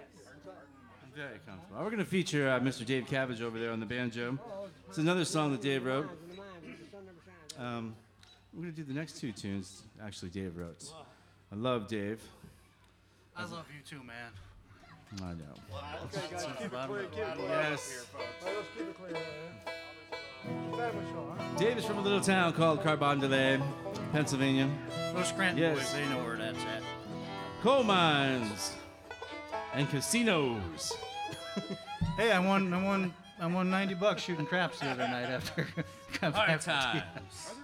Very comfortable. We're going to feature Mr. Dave Cabbage over there on the banjo. It's another song that Dave wrote. We're going to do the next two tunes, actually, Dave wrote. I love Dave. I love you too, man. I know. Okay, guys, keep it clear. Yes. All right, let's keep it clear. Family show, huh? Dave is from a little town called Carbondale, Pennsylvania. Those Scranton Yes. boys, they know where that's at. Coal mines and casinos. Hey, I won $90 shooting craps the other night after. Hard times.